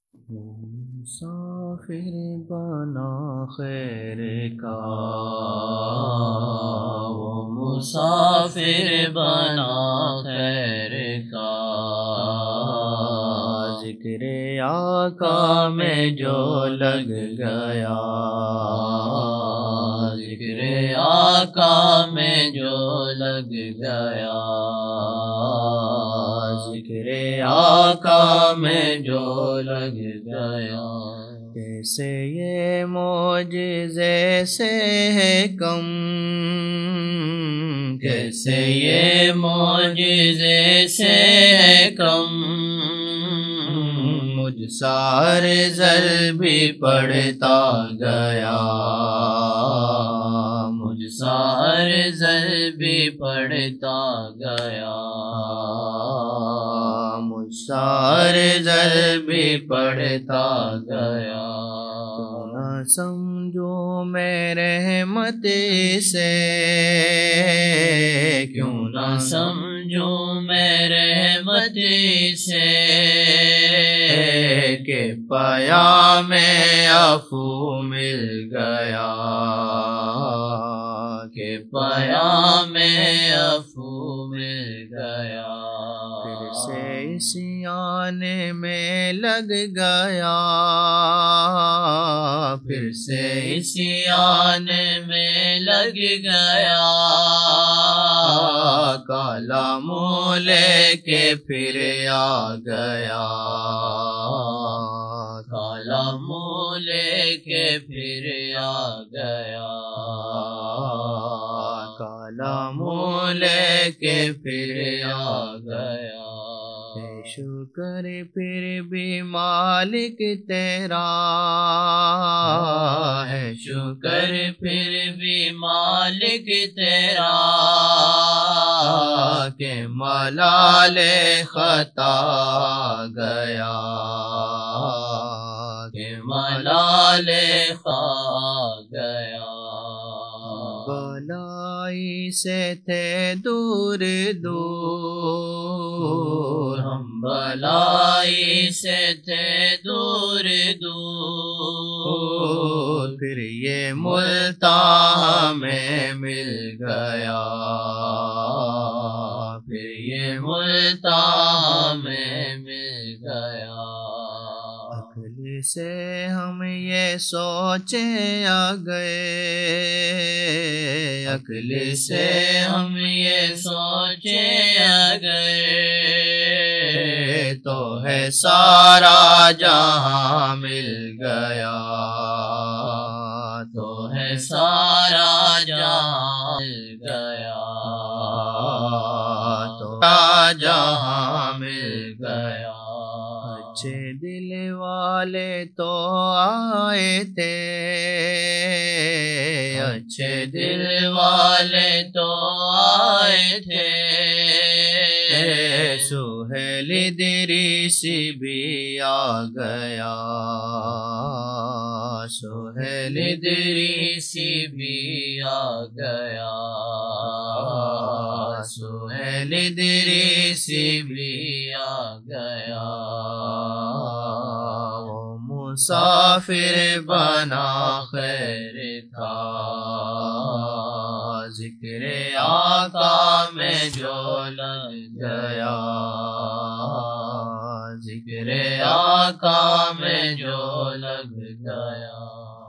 وہ مسافر بنا خیر کا، وہ مسافر بنا خیر کا، ذکر آقا میں جو لگ گیا، ذکر آقا میں جو لگ گیا، ذکر آقا میں جو لگ گیا، کیسے یہ معجزے سے ہے کم، کیسے یہ معجزے سے ہے کم، مجھ سارے زر بھی پڑھتا گیا، مجھ سارے زر بھی پڑھتا گیا، مجھ سارے زر بھی پڑھتا گیا، نہ سمجھو میں رحمت سے، کیوں نہ سمجھو میں رحمت سے، کہ پایا میں عفو مل گیا، کہ پایا میں عفو مل گیا، پھر سے عصیان میں لگ گیا، پھر سے عصیان میں لگ گیا، کالا منہ لے کے پھر آ گیا، کالا منہ لے کے پھر آ گیا، کالا منہ لے کے پھر آ گیا، شکر پھر بھی مالک تیرا ہے، شکر پھر بھی مالک تیرا، کہ ملال خطا گیا، کہ ملال خطا گیا، بلائی سے تھے دور دور، ہم بلائی سے تھے دور دور، پھر یہ ملتاں میں مل گیا، پھر یہ ملتاں میں مل گیا، عقل سے ہم یہ سوچے آ گئے، عقل سے ہم یہ سوچے آ گئے، تو ہے سارا جہاں مل گیا، تو ہے سارا جہاں مل گیا، تو جہاں مل گیا، اچھے دل والے تو آئے تھے، اچھے دل والے تو آئے تھے، سہیل ادریسی بھی آ گیا، سہیل ادریسی بھی آ گیا، سہیل ادریسی بھی آ گیا، وہ مسافر بنا خیر کا، ذکر آقا میں جو لگ گیا، ذکر آقا میں جو لگ گیا۔